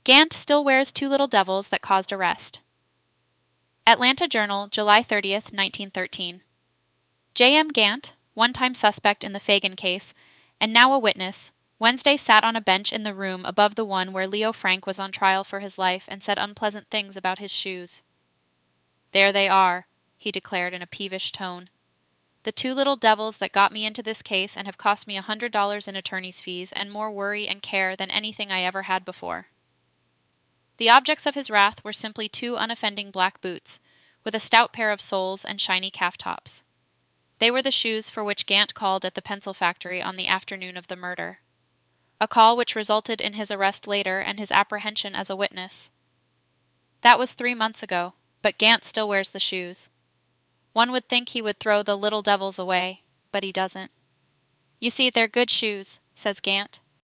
Gant still wears two little devils that caused arrest. Atlanta Journal, July 30th, 1913. J.M. Gant, one-time suspect in the Fagan case, and now a witness, Wednesday sat on a bench in the room above the one where Leo Frank was on trial for his life and said unpleasant things about his shoes. "There they are," he declared in a peevish tone. "The two little devils that got me into this case and have cost me $100 in attorney's fees and more worry and care than anything I ever had before." The objects of his wrath were simply two unoffending black boots, with a stout pair of soles and shiny calf tops. They were the shoes for which Gant called at the pencil factory on the afternoon of the murder. A call which resulted in his arrest later and his apprehension as a witness. That was 3 months ago, but Gant still wears the shoes. One would think he would throw the little devils away, but he doesn't. "You see, they're good shoes," says Gant.